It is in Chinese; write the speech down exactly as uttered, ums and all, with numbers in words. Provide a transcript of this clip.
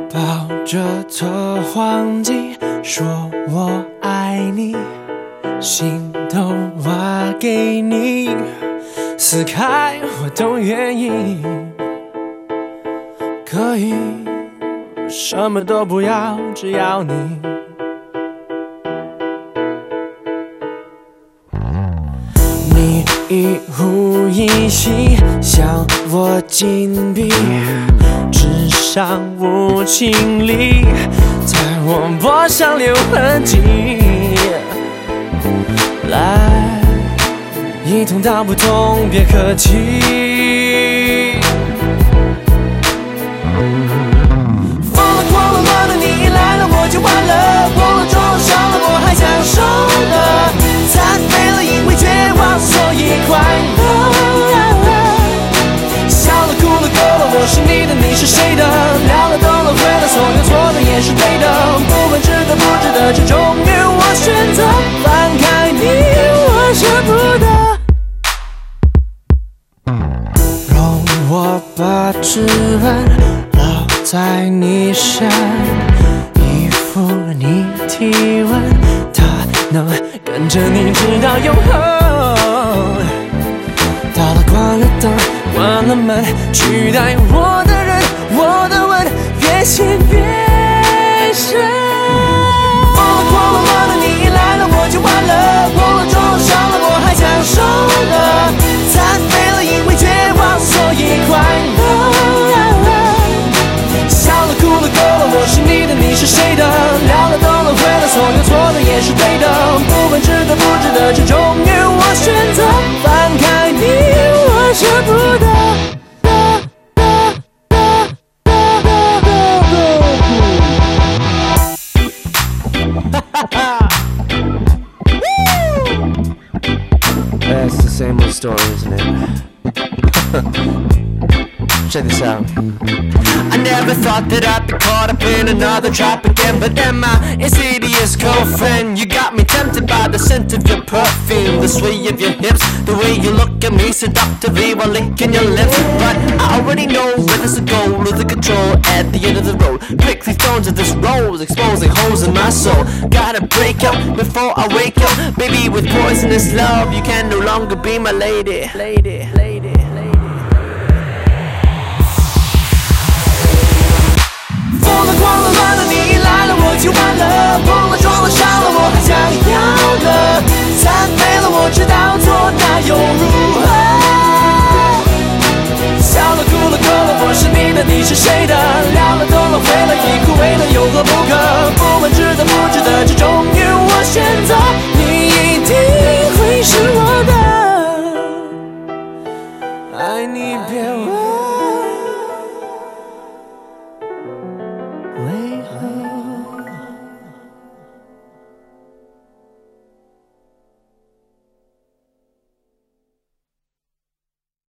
抱着测谎机说我爱你，心都挖给你，撕开我都愿意。可以什么都不要，只要你。你一呼一吸向我紧逼，至上无情理，在我脖上留痕迹。来，一通道不通，别客气。疯了狂了乱了，你来了我就完了，碰了撞了伤了，我还享受了，残废了因为绝望，所以快乐。笑了哭了够了，我是你的，你是谁的？聊了懂了会了，所有错的也是对的，不管值得不值得，这终于我选择放开你，我舍不得。容我把指纹烙在你身，依附你体温，它能跟着你直到永恒。到了关了灯，关了门，取代我的人，我的吻越陷越深。疯了狂了乱了，你来了我就完了，碰了撞了伤了，我还享受了，残废了因为绝望，所以快乐。笑了哭了够了，我是你的，你是谁的？聊了懂了会了，所有错的也是对的，不管值得不值得，这终于我选择放开你，我舍不得。That's the same old story, isn't it? Check this out. I never thought that I'd be caught up in another trap again, but then my insidious girlfriend, you got me tempted by the scent of your perfume, the sway of your hips, the way you look at me seductively while licking your lips. But I already know where there's a goal or the control at the end of the road. Prickly thorns of this rose exposing holes in my soul. Gotta break up before I wake up, baby. With poisonous love, you can no longer be my lady, lady, lady, lady. 疯了狂了乱了，你来了我就完了，碰了撞了伤了，我还想要了，残废了我知道错，那又如何？笑了哭了够了，我是你的，你是谁的？